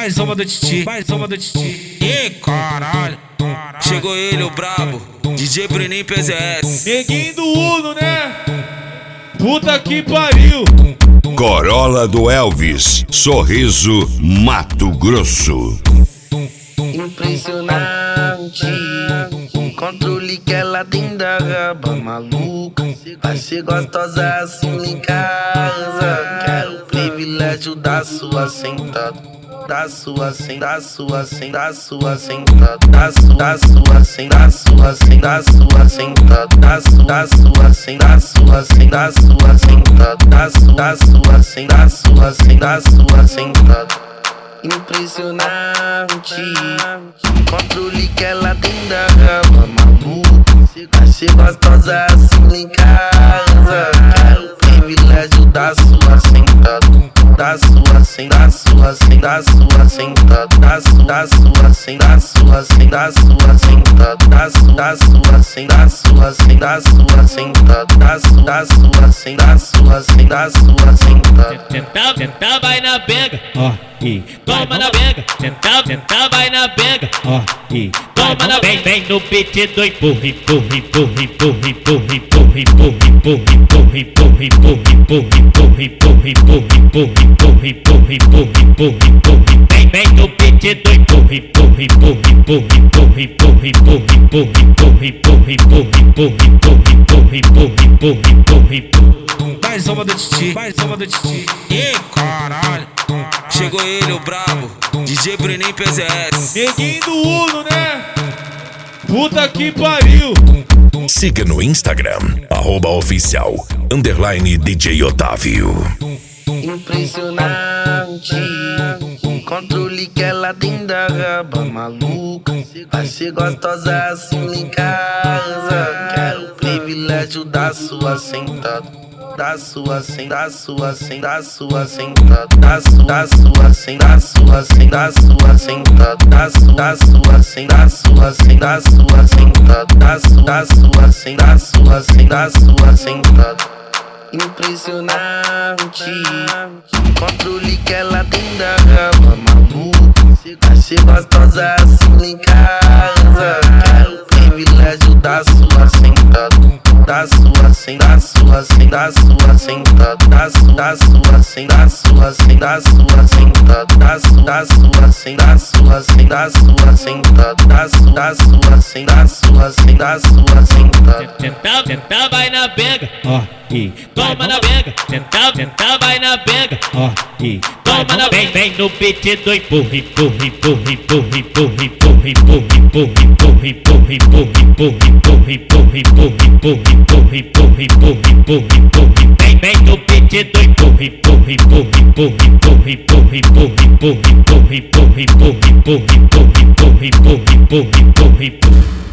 mais uma do Titi, mais uma do Titi. E caralho, chegou ele, o brabo, DJ Bruninho PZS. Neguinho do Uno, né? Puta que pariu. Corolla do Elvis, Sorriso, Mato Grosso. Impressionante o controle que ela tem da raba maluca. Vai ser gostosa assim lá em casa. Quero o privilégio da sua sentada, da sua sentada, da sua sentada, da sua sentada, da sua sentada, da sua sentada, da sua sentada, da sua sentada, da sua sentada, da sua sentada, da sua sentada, da sua sentada. Impressionante o controle que ela tem da raba maluca. Vai ser gostosa assim lá em casa. Quero o privilégio da sua sentada, da sua sentada, da sua sentada, da sua sentada, da sua sentada, da sua sentada, da sua sentada, da sua sentada, da sua sentada, da sua sentada, da sua sentada, da sua sentada, da sua sentada. Senta, vai na benga, ó, e toma na benga. Senta, vai na benga, ó, e toma na benga. Vem no beat do empurra, empurra, empurra, empurra, empurra, empurra, empurra, empurra, empurra, empurra, empurra, empurra, empurra, empurra, empurra, empurra, empurra, empurra. Vem no beat do empurra, empurra, empurra, empurra, empurra, empurra, empurra, empurra, empurra, empurra, empurra, empurra, empurra, empurra, empurra. Mais uma do Titi, mais uma do Titi. E caralho, chegou ele, o brabo, DJ Bruninho PZS. Neguinho do Uno, né? Puta que pariu. Siga no Instagram, @oficial_DJ Otávio. Impressionante o controle que ela tem da raba maluca. Vai ser gostosa assim lá em casa. Quero o privilégio da sua sentada, da sua sentada, da sua sentada, da sua sentada, da sua sentada, da sua sentada, da sua sentada, da sua sentada, da sua sentada, da sua sentada, da sua sentada, da sua sentada, da sua sentada. Impressionante o controle que ela tem da raba maluca. Vai ser gostosa assim lá em casa. Quero o privilégio da sua sentada, da sua sentada, da sua sentada, da sua sentada, da sua sentada, da sua sentada, da sua sentada, da sua sentada, da sua sentada, da sua sentada, da sua sentada, da sua sentada, da sua sentada. Senta, vai na benga, ó, e toma na benga. Senta, vai na benga, ó, e toma na benga. Vem no beat do empurra, empurra, empurra, empurra, empurra, empurra, empurra, empurra, empurra, empurra, empurra, empurra, empurra, empurra, empurra, empurra, empurra, empurra, empurra, empurra. Vem no beat do empurra, empurra, empurra, empurra, empurra, empurra, empurra, empurra, empurra, empurra, empurra, empurra, empurra, empurra, empurra, empurra.